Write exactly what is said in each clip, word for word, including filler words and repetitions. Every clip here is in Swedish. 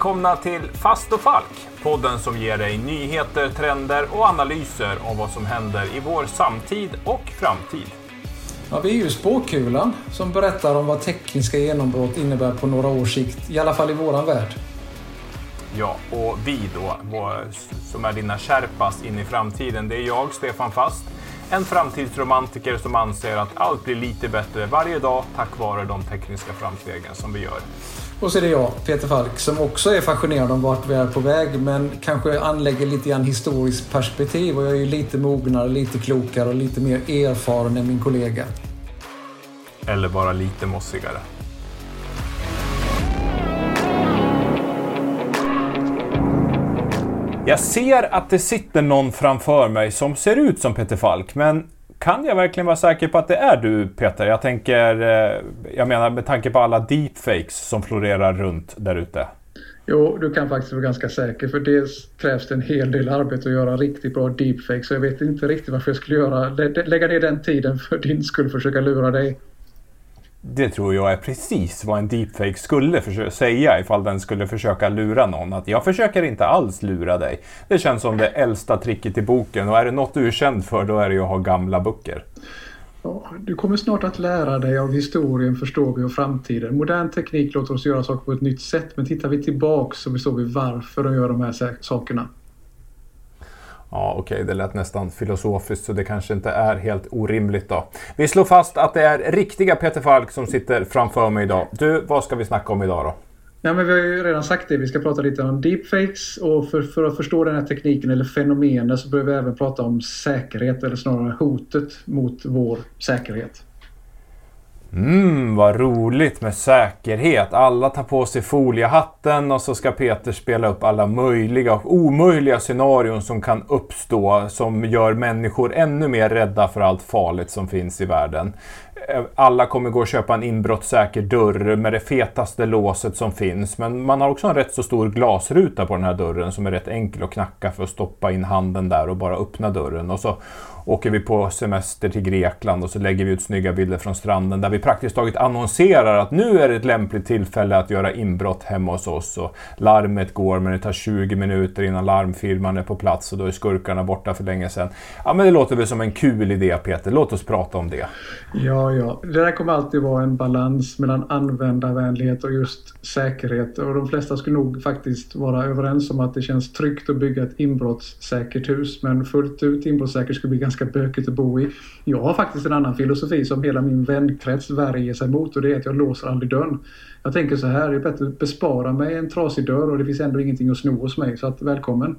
Välkomna till Fast och Falk, podden som ger dig nyheter, trender och analyser om vad som händer i vår samtid och framtid. Ja, vi är ju spåkulan som berättar om vad tekniska genombrott innebär på några års sikt, i alla fall i våran värld. Ja, och vi då, som är dina kärpas in i framtiden, det är jag, Stefan Fast. En framtidsromantiker som anser att allt blir lite bättre varje dag tack vare de tekniska framstegen som vi gör. Och så är det jag, Peter Falk, som också är fascinerad om vart vi är på väg, men kanske anlägger lite grann historiskt perspektiv. Och jag är ju lite mognare, lite klokare och lite mer erfaren än min kollega. Eller bara lite mossigare. Jag ser att det sitter någon framför mig som ser ut som Peter Falk, men kan jag verkligen vara säker på att det är du, Peter? Jag tänker, jag menar med tanke på alla deepfakes som florerar runt där ute. Jo, du kan faktiskt vara ganska säker, för dels krävs det en hel del arbete att göra riktigt bra deepfakes, så jag vet inte riktigt varför jag skulle göra, lägga ner den tiden för din skull försöka lura dig. Det tror jag är precis vad en deepfake skulle försöka säga ifall den skulle försöka lura någon. Att jag försöker inte alls lura dig. Det känns som det äldsta tricket i boken, och är det något du är känd för, då är det ju att ha gamla böcker. Ja, du kommer snart att lära dig av historien, förstår vi, och framtiden. Modern teknik låter oss göra saker på ett nytt sätt, men tittar vi tillbaka så förstår vi varför de gör de här sakerna. Ja, okej, okay, det lät nästan filosofiskt, så det kanske inte är helt orimligt då. Vi slår fast att det är riktiga Peter Falk som sitter framför mig idag. Du, vad ska vi snacka om idag då? Ja, men vi har ju redan sagt det, vi ska prata lite om deepfakes, och för, för att förstå den här tekniken eller fenomenet så behöver vi även prata om säkerhet, eller snarare hotet mot vår säkerhet. Mm, vad roligt med säkerhet. Alla tar på sig foliehatten och så ska Peter spela upp alla möjliga och omöjliga scenarion som kan uppstå, som gör människor ännu mer rädda för allt farligt som finns i världen. Alla kommer gå och köpa en inbrottssäker dörr med det fetaste låset som finns, men man har också en rätt så stor glasruta på den här dörren som är rätt enkel att knacka för att stoppa in handen där och bara öppna dörren. Och så åker vi på semester till Grekland och så lägger vi ut snygga bilder från stranden där vi praktiskt taget annonserar att nu är det ett lämpligt tillfälle att göra inbrott hemma hos oss, och larmet går, men det tar tjugo minuter innan larmfirman är på plats och då är skurkarna borta för länge sedan. Ja, men det låter väl som en kul idé, Peter. Låt oss prata om det. Ja, ja. Det där kommer alltid vara en balans mellan användarvänlighet och just säkerhet, och de flesta skulle nog faktiskt vara överens om att det känns tryggt att bygga ett inbrottssäkert hus, men fullt ut inbrottssäkert skulle bli ganska bökigt att bo i. Jag har faktiskt en annan filosofi som hela min vänkrets värjer sig mot, och det är att jag låser aldrig dörren. Jag tänker så här, det är bättre att bespara mig en trasig dörr, och det finns ändå ingenting att sno hos mig, så att välkommen.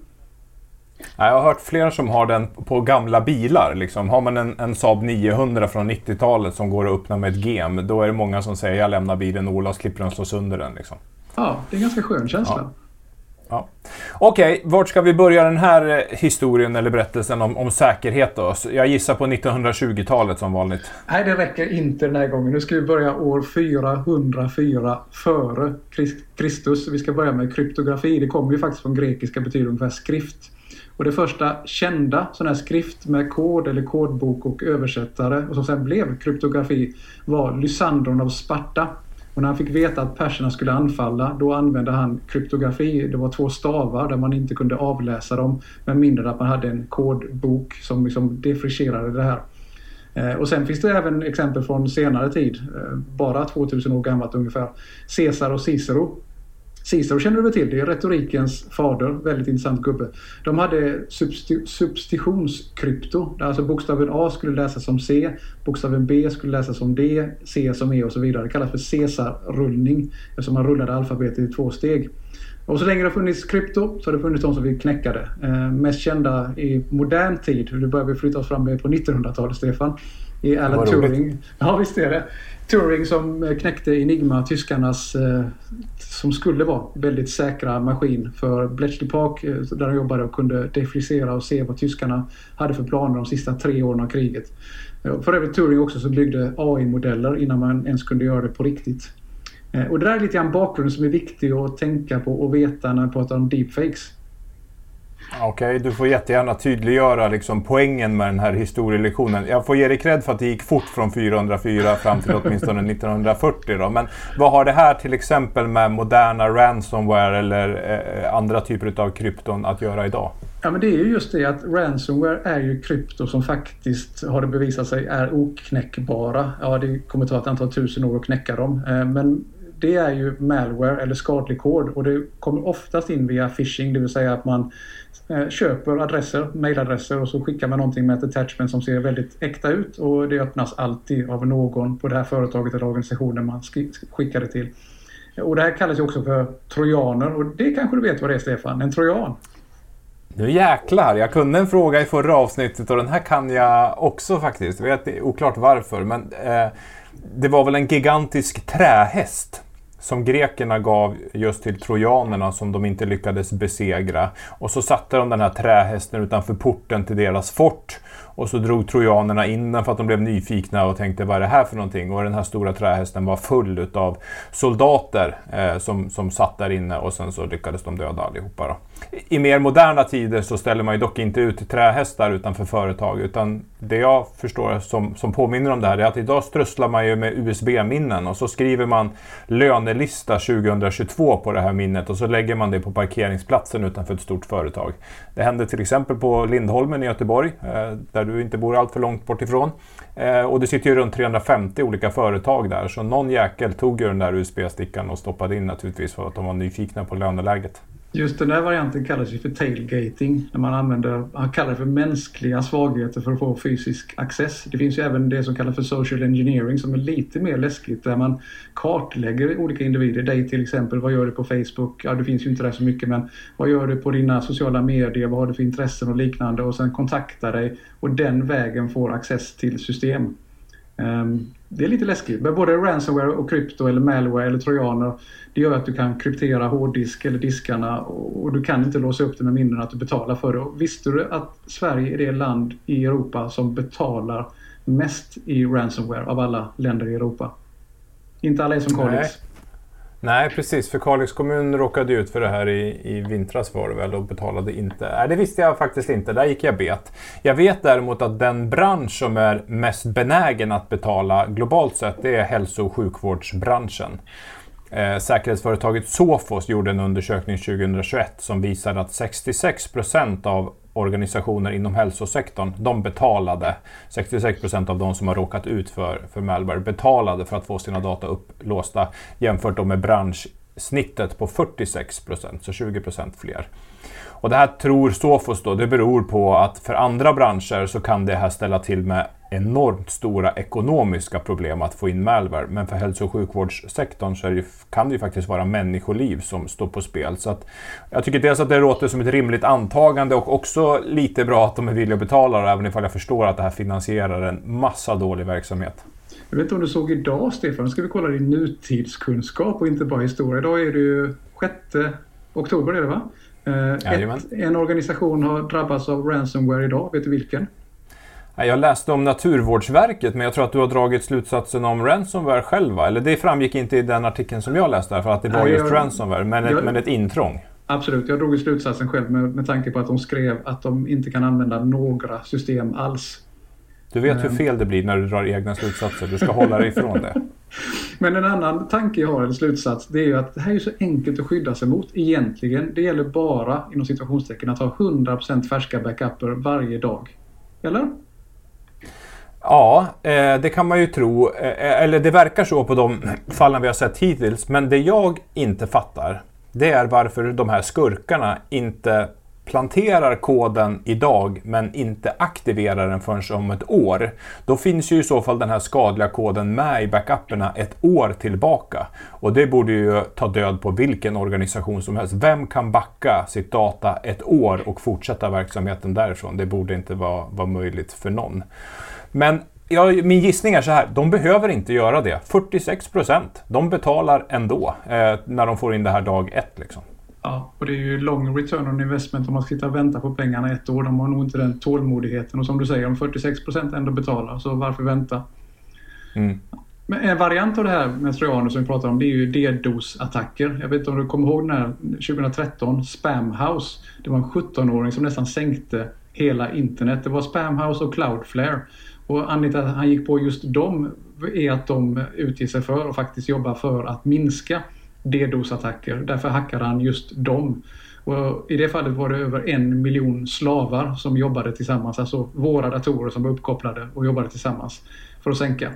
Jag har hört flera som har den på gamla bilar. Liksom. Har man en, en Saab niohundra från nittiotalet som går att öppna med ett gem, då är det många som säger jag lämnar bilen och Ola slipper den slå sönder den. Liksom. Ja, det är en ganska skön känsla. Ja. Ja. Okej, vart ska vi börja den här historien eller berättelsen om, om säkerhet då? Jag gissar på nittonhundratjugotalet som vanligt. Nej, det räcker inte den här gången. Nu ska vi börja år fyrahundrafyra före Kristus. Vi ska börja med kryptografi. Det kommer ju faktiskt från grekiska, betyder ungefär skrift. Och det första kända sån här skrift med kod eller kodbok och översättare, och som sen blev kryptografi, var Lysandron av Sparta. Och när han fick veta att perserna skulle anfalla, då använde han kryptografi. Det var två stavar där man inte kunde avläsa dem, men mindre att man hade en kodbok som liksom defricherade det här. Eh, och sen finns det även exempel från senare tid, eh, bara tvåtusen år gammalt ungefär. Caesar och Cicero. Cicero känner du väl till, det är retorikens fader, väldigt intressant gubbe. De hade substi- substitutionskrypto, där alltså bokstaven A skulle läsas som C, bokstaven B skulle läsas som D, C som E och så vidare. Det kallas för Caesar-rullning, eftersom man rullade alfabetet i två steg. Och så länge det har funnits krypto så har det funnits de som vi knäckade. Eh, mest kända i modern tid, hur det börjar vi flytta oss fram med på nittonhundratalet, Stefan, i Alan Turing. Ja, visst är det. Turing som knäckte Enigma, tyskarnas eh, som skulle vara väldigt säkra maskin för Bletchley Park, eh, där de jobbade och kunde defrisera och se vad tyskarna hade för planer de sista tre åren av kriget. Eh, för övrigt Turing också så byggde A I-modeller innan man ens kunde göra det på riktigt. Eh, och det där är lite grann bakgrunden som är viktig att tänka på och veta när man pratar om deepfakes. Okej, okay, du får jättegärna tydliggöra liksom poängen med den här historielektionen. Jag får ge dig cred för att det gick fort från fyrahundrafyra fram till åtminstone nittonhundrafyrtio då. Men vad har det här till exempel med moderna ransomware eller eh, andra typer av krypton att göra idag? Ja, men det är ju just det att ransomware är ju krypto som faktiskt har det bevisat sig är oknäckbara. Ja, det kommer ta ett antal tusen år att knäcka dem. Men det är ju malware eller skadlig kod och det kommer oftast in via phishing, det vill säga att man köper adresser, mailadresser och så skickar man någonting med ett attachment som ser väldigt äkta ut och det öppnas alltid av någon på det här företaget eller organisationen man skickar det till. Och det här kallas ju också för trojaner och det kanske du vet vad det är, Stefan, en trojan. Nu jäklar, jag kunde en fråga i förra avsnittet och den här kan jag också faktiskt. Jag vet oklart varför, men eh, det var väl en gigantisk trähäst som grekerna gav just till trojanerna som de inte lyckades besegra. Och så satte de den här trähästen utanför porten till deras fort. Och så drog trojanerna in den för att de blev nyfikna och tänkte vad är det här för någonting? Och den här stora trähästen var full av soldater eh, som, som satt där inne och sen så lyckades de döda allihopa då. I mer moderna tider så ställer man ju dock inte ut trähästar utanför företag utan det jag förstår som, som påminner om det här är att idag strösslar man ju med U S B-minnen och så skriver man lönelista tjugohundratjugotvå på det här minnet och så lägger man det på parkeringsplatsen utanför ett stort företag. Det hände till exempel på Lindholmen i Göteborg eh, där du inte bor allt för långt bort ifrån. Eh, och det sitter ju runt trehundrafemtio olika företag där så någon jäkel tog ju den där U S B-stickan och stoppade in naturligtvis för att de var nyfikna på löneläget. Just den här varianten kallas ju för tailgating när man använder, man kallar det för mänskliga svagheter för att få fysisk access. Det finns ju även det som kallas för social engineering som är lite mer läskigt där man kartlägger olika individer. Dig till exempel, vad gör du på Facebook? Ja, det finns ju inte där så mycket men vad gör du på dina sociala medier? Vad har du för intressen och liknande? Och sen kontakta dig och den vägen får access till system. Um, det är lite läskigt. Men både ransomware och krypto eller malware eller trojaner det gör att du kan kryptera hårddisk eller diskarna och, och du kan inte låsa upp det med minnen att du betalar för det. Och visste du att Sverige är det land i Europa som betalar mest i ransomware av alla länder i Europa? Inte alla är som Kalix. Nej. Nej, precis. För Kalix kommun råkade ut för det här i, i vintras var det väl och betalade inte. Nej, det visste jag faktiskt inte. Där gick jag bet. Jag vet däremot att den bransch som är mest benägen att betala globalt sett det är hälso- och sjukvårdsbranschen. Eh, säkerhetsföretaget Sophos gjorde en undersökning tjugohundratjugoett som visade att sextiosex procent av organisationer inom hälsosektorn, de betalade, sextiosex procent av de som har råkat ut för, för malware betalade för att få sina data upplåsta jämfört då med branschsnittet på fyrtiosex procent, så tjugo procent fler. Och det här tror Sophos då, det beror på att för andra branscher så kan det här ställa till med enormt stora ekonomiska problem att få in malware. Men för hälso- och sjukvårdssektorn så är det, kan det ju faktiskt vara människoliv som står på spel. Så att jag tycker dels att det låter som ett rimligt antagande och också lite bra att de är villiga att betala även ifall jag förstår att det här finansierar en massa dålig verksamhet. Jag vet inte om du såg idag, Stefan, nu ska vi kolla din nutidskunskap och inte bara historia. Idag är det ju sjätte oktober är det va? Ett, en organisation har drabbats av ransomware idag. Vet du vilken? Jag läste om Naturvårdsverket, men jag tror att du har dragit slutsatsen om ransomware själva. Eller det framgick inte i den artikeln som jag läste för att det var Nej, just jag, ransomware, men, jag, ett, men ett intrång. Absolut, jag drog i slutsatsen själv med, med tanke på att de skrev att de inte kan använda några system alls. Du vet hur fel det blir när du drar egna slutsatser. Du ska hålla dig ifrån det. Men en annan tanke jag har, eller slutsats, det är ju att det här är så enkelt att skydda sig mot egentligen. Det gäller bara, inom situationstecken, att ha hundra procent färska backuper varje dag. Eller? Ja, det kan man ju tro. Eller det verkar så på de fallen vi har sett hittills. Men det jag inte fattar, det är varför de här skurkarna inte planterar koden idag men inte aktiverar den förrän om ett år. Då finns ju i så fall den här skadliga koden med i backuperna ett år tillbaka. Och det borde ju ta död på vilken organisation som helst. Vem kan backa sitt data ett år och fortsätta verksamheten därifrån? Det borde inte vara, vara möjligt för någon. Men ja, min gissning är så här, de behöver inte göra det. fyrtiosex procent, de betalar ändå eh, när de får in det här dag ett liksom. Ja, och det är ju lång return on investment om man sitter och vänta på pengarna ett år. De har nog inte den tålmodigheten. Och som du säger, om fyrtiosex procent ändå betalar, så varför vänta? Mm. Men en variant av det här med trojaner som vi pratar om, det är ju DDoS-attacker. Jag vet inte om du kommer ihåg den här tjugohundratretton, Spamhaus. Det var en sjutton-åring som nästan sänkte hela internet. Det var Spamhaus och Cloudflare. Och anledningen till att han gick på just dem är att de utger sig för och faktiskt jobbar för att minska DDoS-attacker. Därför hackade han just dem. Och i det fallet var det över en miljon slavar som jobbade tillsammans. Alltså våra datorer som var uppkopplade och jobbade tillsammans för att sänka.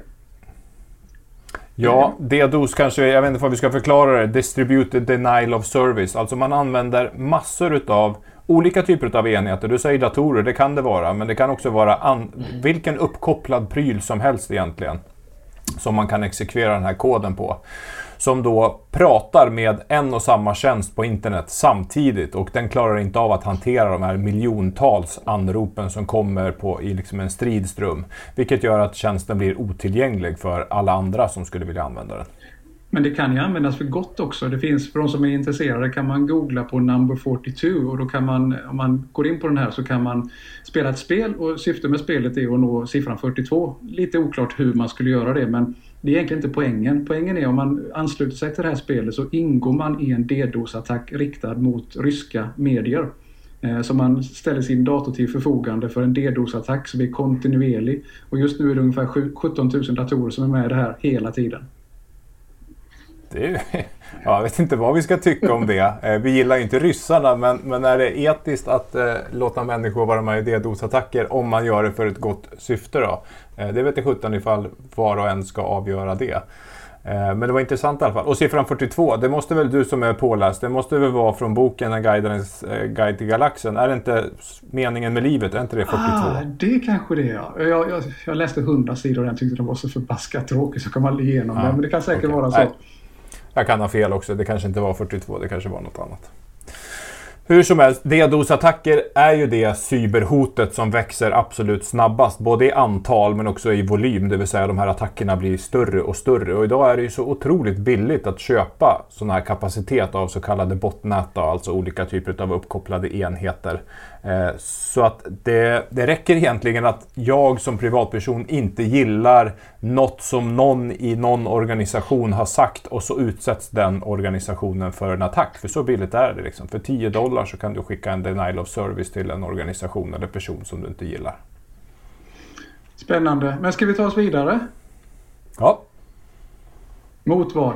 Ja, DDoS kanske, jag vet inte vad vi ska förklara det, Distributed Denial of Service. Alltså man använder massor utav olika typer av enheter. Du säger datorer, det kan det vara, men det kan också vara an- vilken uppkopplad pryl som helst egentligen som man kan exekvera den här koden på. Som då pratar med en och samma tjänst på internet samtidigt, och den klarar inte av att hantera de här miljontals anropen som kommer på i liksom en stridström, vilket gör att tjänsten blir otillgänglig för alla andra som skulle vilja använda den. Men det kan ju användas för gott också. Det finns, för de som är intresserade kan man googla på number fyrtiotvå, och då kan man, om man går in på den här så kan man spela ett spel, och syftet med spelet är att nå siffran fyrtiotvå. Lite oklart hur man skulle göra det, men det är egentligen inte poängen. Poängen är om man ansluter sig till det här spelet så ingår man i en DDoS-attack riktad mot ryska medier. Så man ställer sin dator till förfogande för en DDoS-attack som är kontinuerlig. Och just nu är det ungefär sjutton tusen datorer som är med i det här hela tiden. Det är, ja, jag vet inte vad vi ska tycka om det. Vi gillar ju inte ryssarna, men, men är det etiskt att eh, låta människor vara med i DDoS-attacker om man gör det för ett gott syfte då? Eh, det vet jag sjutton ifall var och en ska avgöra det. Eh, men det var intressant i alla fall. Och siffran fyrtiotvå, det måste väl du som är påläst, det måste väl vara från boken En guidens, eh, guide till galaxen. Är det inte meningen med livet? Är inte det fyrtiotvå? Ah, det kanske det är, ja. Jag, jag, jag läste hundra sidor och jag tyckte det var så förbaskat tråkigt så kan man igenom ja, det. Men det kan säkert okay. vara så. Nej. Jag kan ha fel också, det kanske inte var fyrtiotvå, det kanske var något annat. Hur som helst, DDoS-attacker är ju det cyberhotet som växer absolut snabbast, både i antal men också i volym, det vill säga de här attackerna blir större och större. Och idag är det ju så otroligt billigt att köpa sån här kapacitet av så kallade botnät, alltså olika typer av uppkopplade enheter. Så att det, det räcker egentligen att jag som privatperson inte gillar något som någon i någon organisation har sagt, och så utsätts den organisationen för en attack. För så billigt är det liksom. För tio dollar så kan du skicka en denial of service till en organisation eller person som du inte gillar. Spännande. Men ska vi ta oss vidare? Ja. Mot vad?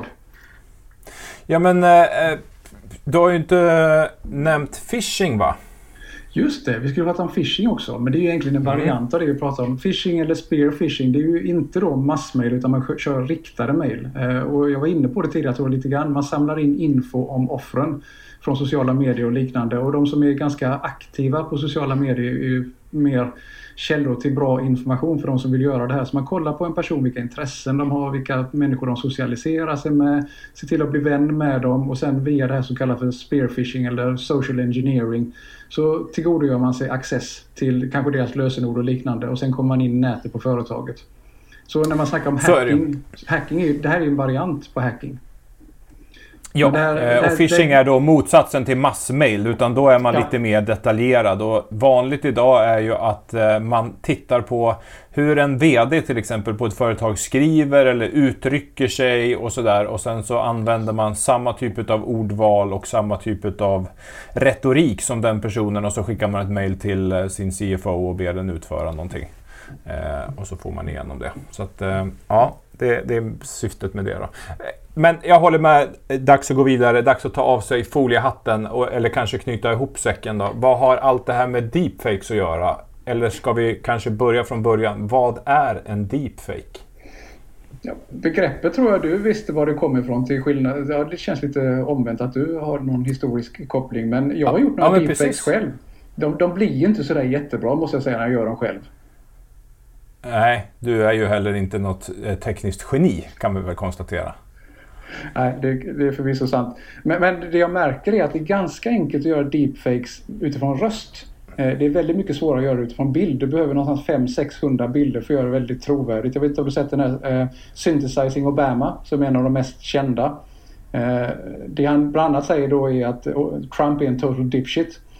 Ja men eh, du har ju inte nämnt phishing, va? Just det, vi skulle prata om phishing också, men det är ju egentligen en variant av det vi pratar om. Phishing eller spear phishing, det är ju inte då massmail utan man kör riktade mail. Eh, och jag var inne på det tidigare, tror jag, lite grann. Man samlar in info om offren från sociala medier och liknande. Och de som är ganska aktiva på sociala medier är ju mer källor till bra information för de som vill göra det här. Så man kollar på en person, vilka intressen de har, vilka människor de socialiserar sig med, ser till att bli vän med dem, och sen via det här som kallas för spear phishing eller social engineering så tillgodogör man sig access till kanske deras lösenord och liknande, och sen kommer man in i nätet på företaget. Så när man snackar om hacking, hacking är, det här är ju en variant på hacking. Ja, där, och phishing det, är då motsatsen till massmail, utan då är man ja. lite mer detaljerad. Och vanligt idag är ju att man tittar på hur en vd till exempel på ett företag skriver eller uttrycker sig och sådär. Och sen så använder man samma typ av ordval och samma typ av retorik som den personen, och så skickar man ett mail till sin C F O och ber den utföra någonting. Eh, och så får man igenom det. Så att, eh, ja, det, det är syftet med det då. Men jag håller med, dags att gå vidare, dags att ta av sig foliehatten och, eller kanske knyta ihop säcken då. Vad har allt det här med deepfakes att göra? Eller ska vi kanske börja från början? Vad är en deepfake? Ja, begreppet tror jag du visste var det kommer ifrån till skillnad. Ja, det känns lite omvänt att du har någon historisk koppling, men jag har gjort några ja, deepfakes precis. själv. De, de blir ju inte sådär jättebra, måste jag säga, när jag gör dem själv. Nej, du är ju heller inte något tekniskt geni, kan vi väl konstatera. Nej, det, det är förvisso sant. Men, men det jag märker är att det är ganska enkelt att göra deepfakes utifrån röst. Eh, det är väldigt mycket svårare att göra utifrån bild. Du behöver någonstans fem till sexhundra bilder för att göra det väldigt trovärdigt. Jag vet inte om du sett den här eh, Synthesizing Obama, som är en av de mest kända. Eh, det han bland annat säger då är att oh, Trump är en total dipshit.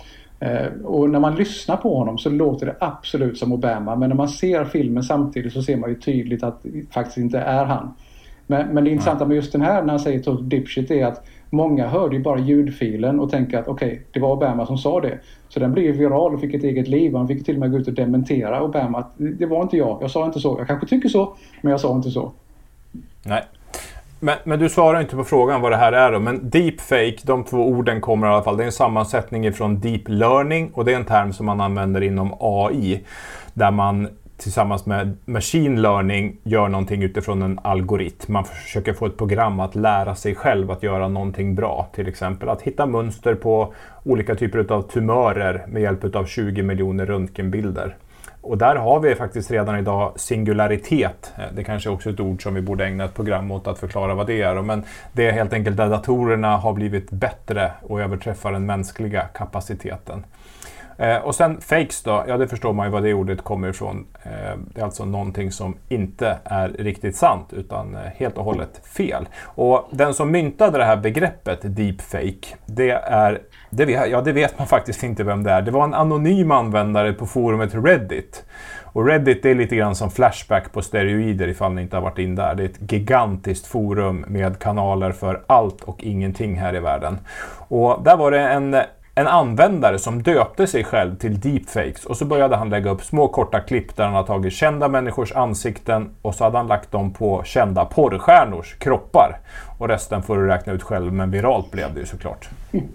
Och när man lyssnar på honom så låter det absolut som Obama. Men när man ser filmen samtidigt så ser man ju tydligt att det faktiskt inte är han. Men, men det intressanta med just den här när han säger total dipshit är att många hörde ju bara ljudfilen och tänkte att okej, okay, det var Obama som sa det. Så den blev viral och fick ett eget liv. Han fick till och med gå ut och dementera Obama att det var inte jag. Jag sa inte så. Jag kanske tycker så, men jag sa inte så. Nej. Men, men du svarar inte på frågan vad det här är då. Men deepfake, de två orden kommer i alla fall. Det är en sammansättning från deep learning och det är en term som man använder inom A I. Där man tillsammans med machine learning gör någonting utifrån en algoritm. Man försöker få ett program att lära sig själv att göra någonting bra. Till exempel att hitta mönster på olika typer av tumörer med hjälp av tjugo miljoner röntgenbilder. Och där har vi faktiskt redan idag singularitet. Det kanske är också ett ord som vi borde ägna ett program åt att förklara vad det är. Men det är helt enkelt där datorerna har blivit bättre och överträffar den mänskliga kapaciteten. Eh, och sen fakes då, ja det förstår man ju vad det ordet kommer ifrån. Eh, det är alltså någonting som inte är riktigt sant utan eh, helt och hållet fel. Och den som myntade det här begreppet deepfake, det är, det vet, ja det vet man faktiskt inte vem det är. Det var en anonym användare på forumet Reddit. Och Reddit är lite grann som Flashback på steroider ifall ni inte har varit in där. Det är ett gigantiskt forum med kanaler för allt och ingenting här i världen. Och där var det en En användare som döpte sig själv till deepfakes och så började han lägga upp små korta klipp där han har tagit kända människors ansikten och så hade han lagt dem på kända porrstjärnors kroppar. Och resten får du räkna ut själv, men viralt blev det ju såklart.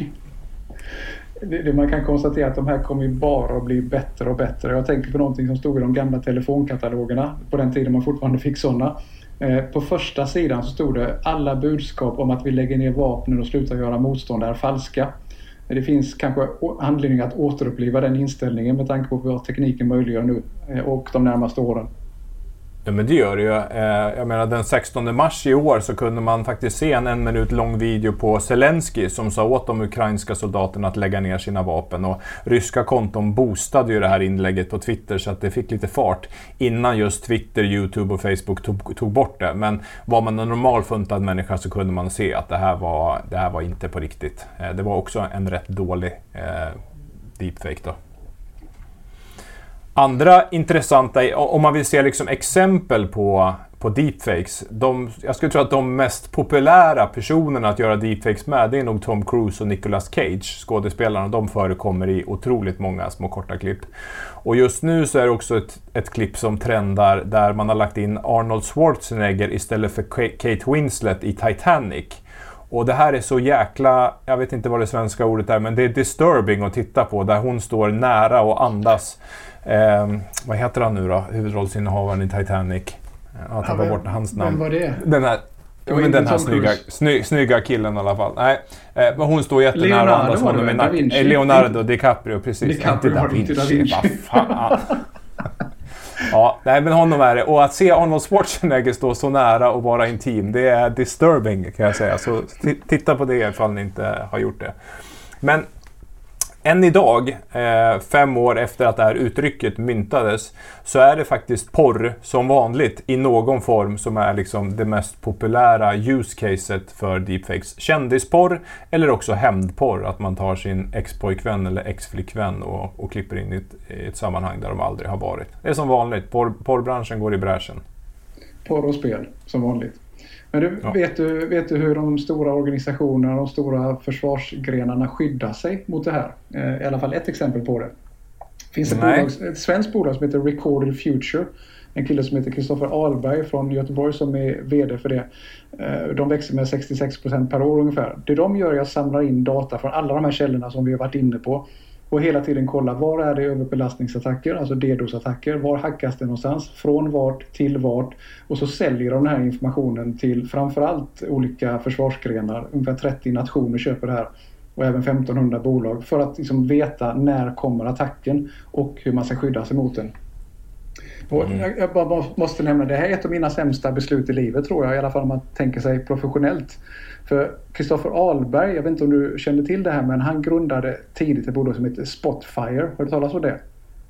Det, det man kan konstatera att de här kommer ju bara att bli bättre och bättre. Jag tänker på någonting som stod i de gamla telefonkatalogerna på den tiden man fortfarande fick sådana. Eh, på första sidan så stod det alla budskap om att vi lägger ner vapnen och slutar göra motstånd är falska. Det finns kanske anledning att återuppliva den inställningen med tanke på vad tekniken möjliggör nu och de närmaste åren. Ja, men det gör det ju. Jag menar, den sextonde mars i år så kunde man faktiskt se en en minut lång video på Zelensky som sa åt de ukrainska soldaterna att lägga ner sina vapen. Och ryska konton boostade ju det här inlägget på Twitter så att det fick lite fart innan just Twitter, YouTube och Facebook tog, tog bort det. Men var man en normalfuntad människa så kunde man se att det här var, det här var inte på riktigt. Det var också en rätt dålig eh, deepfake då. Andra intressanta, om man vill se liksom exempel på, på deepfakes, de, jag skulle tro att de mest populära personerna att göra deepfakes med, det är nog Tom Cruise och Nicolas Cage, skådespelarna. De förekommer i otroligt många små korta klipp. Och just nu så är det också ett, ett klipp som trendar där man har lagt in Arnold Schwarzenegger istället för Kate Winslet i Titanic. Och det här är så jäkla, jag vet inte vad det svenska ordet är, men det är disturbing att titta på, där hon står nära och andas. Eh, vad heter han nu då? Huvudrollsinnehavaren i Titanic. Jag tappar ja, bort hans namn. Vem var det? Den här, men den här snygga, sny, snygga killen i alla fall. Nej, eh, men hon står jättenära och andas honom i nacken. Eh, Leonardo DiCaprio, precis. DiCaprio, inte Da Vinci. Da Vinci. Vad fan. Ja, nej, men honom är det. Och att se Arnold Schwarzenegger stå så nära och vara intim, det är disturbing kan jag säga. Så t- titta på det ifall ni inte har gjort det. Men än idag, eh, fem år efter att det här uttrycket myntades, så är det faktiskt porr som vanligt i någon form som är liksom det mest populära use-caset för deepfakes. Kändisporr eller också hämndporr, att man tar sin ex-pojkvän eller ex-flickvän och, och klipper in i ett, i ett sammanhang där de aldrig har varit. Det är som vanligt, porr, porrbranschen går i bräschen. Porr och spel, som vanligt. Men du, ja. vet, du, vet du hur de stora organisationerna, de stora försvarsgrenarna skyddar sig mot det här? I alla fall ett exempel på det. Det finns ett, bolag, ett svenskt bolag som heter Recorded Future. En kille som heter Kristoffer Ahlberg från Göteborg som är vd för det. De växer med sextiosex procent per år ungefär. Det de gör är att samla in data från alla de här källorna som vi har varit inne på. Och hela tiden kolla var är det överbelastningsattacker, alltså DDoS-attacker. Var hackas det någonstans? Från vart till vart? Och så säljer de den här informationen till framförallt olika försvarsgrenar. Ungefär trettio nationer köper det här. Och även femtonhundra bolag. För att liksom veta när kommer attacken och hur man ska skydda sig mot den. Mm. Jag, jag bara måste nämna, det här är ett av mina sämsta beslut i livet tror jag. I alla fall om man tänker sig professionellt. För Kristoffer Ahlberg, jag vet inte om du kände till det här, men han grundade tidigt ett bolag som heter Spotfire. Har du talat om det?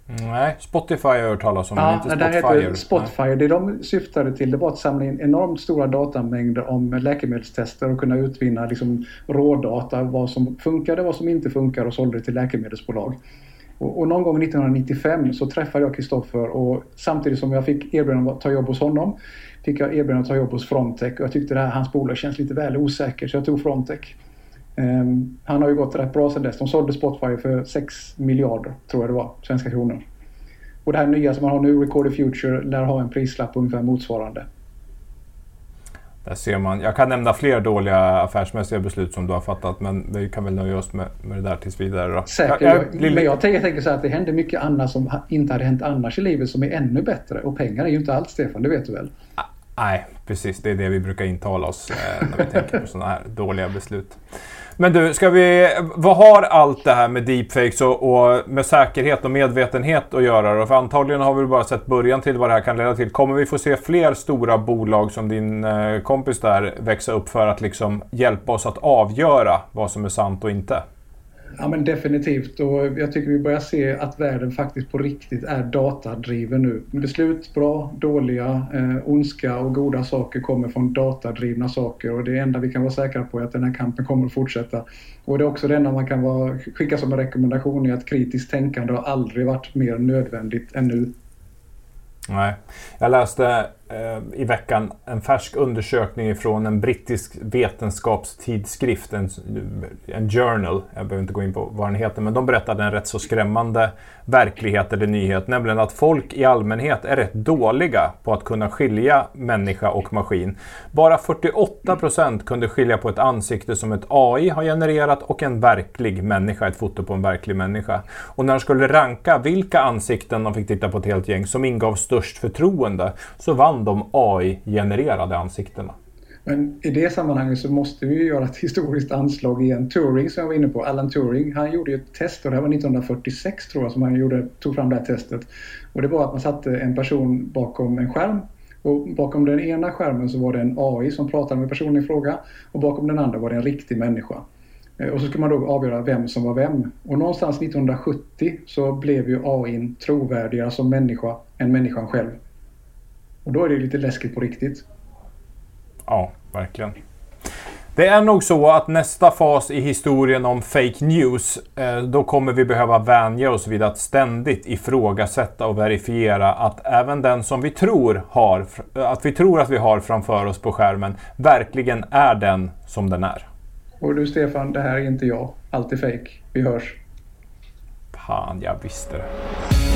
Nej, Spotify har jag hört talas om, ja, men inte Spotify. Spotify. Det heter Spotify. Det de syftade till, det var att samla in enormt stora datamängder om läkemedelstester och kunna utvinna liksom rådata, vad som funkade, vad som inte funkar, och sålde det till läkemedelsbolag. Och, och någon gång nittonhundranittiofem så träffade jag Kristoffer, och samtidigt som jag fick erbjudande att ta jobb hos honom fick jag erbjudande att ta jobb hos Frontech, och jag tyckte det här, hans bolag känns lite väl osäker, så jag tog Frontech. Um, han har ju gått rätt bra sedan dess. De sålde Spotify för sex miljarder, tror jag det var, svenska kronor. Och det här nya som man har nu, Record the Future, lär ha en prislapp ungefär motsvarande. Där ser man. Jag kan nämna fler dåliga affärsmässiga beslut som du har fattat, men vi kan väl nöja oss med, med det där tills vidare då. Säkert. Jag, jag, men jag tänker, jag tänker så här att det händer mycket annat som inte hade hänt annars i livet som är ännu bättre. Och pengar är ju inte allt, Stefan, det vet du väl? Nej, precis. Det är det vi brukar intala oss eh, när vi tänker på sådana här dåliga beslut. Men du, ska vi, vad har allt det här med deepfakes och, och med säkerhet och medvetenhet att göra då? För antagligen har vi bara sett början till vad det här kan leda till. Kommer vi få se fler stora bolag som din eh, kompis där växa upp för att liksom hjälpa oss att avgöra vad som är sant och inte? Ja, men definitivt, och jag tycker vi börjar se att världen faktiskt på riktigt är datadriven nu. Beslut, bra, dåliga, eh, ondska och goda saker kommer från datadrivna saker, och det enda vi kan vara säkra på är att den här kampen kommer att fortsätta. Och det är också det enda man kan vara, skicka som en rekommendation är att kritiskt tänkande har aldrig varit mer nödvändigt än nu. Nej, jag läste eh, i veckan en färsk undersökning från en brittisk vetenskapstidskrift, en, en journal, jag behöver inte gå in på vad den heter, men de berättade en rätt så skrämmande verklighet eller nyhet, nämligen att folk i allmänhet är rätt dåliga på att kunna skilja människa och maskin. Bara fyrtioåtta procent kunde skilja på ett ansikte som ett A I har genererat och en verklig människa, ett foto på en verklig människa. Och när de skulle ranka vilka ansikten de fick titta på ett helt gäng som ingav störst förtroende, så vann de A I-genererade ansiktena. Men i det sammanhanget så måste vi göra ett historiskt anslag igen. Turing, som jag var inne på, Alan Turing, han gjorde ju ett test, och det här var nittonhundrafyrtiosex tror jag som han gjorde, tog fram det här testet. Och det var att man satte en person bakom en skärm, och bakom den ena skärmen så var det en A I som pratade med personen i fråga, och bakom den andra var det en riktig människa. Och så skulle man då avgöra vem som var vem. Och någonstans nittonhundrasjuttio så blev ju A I trovärdigare som människa än människan själv. Och då är det lite läskigt på riktigt. Ja, verkligen. Det är nog så att nästa fas i historien om fake news, eh, då kommer vi behöva vänja oss vid att ständigt ifrågasätta och verifiera att även den som vi tror har, att vi tror att vi har framför oss på skärmen verkligen är den som den är. Och du Stefan, det här är inte jag. Allt är fake. Vi hörs. Fan, jag visste det.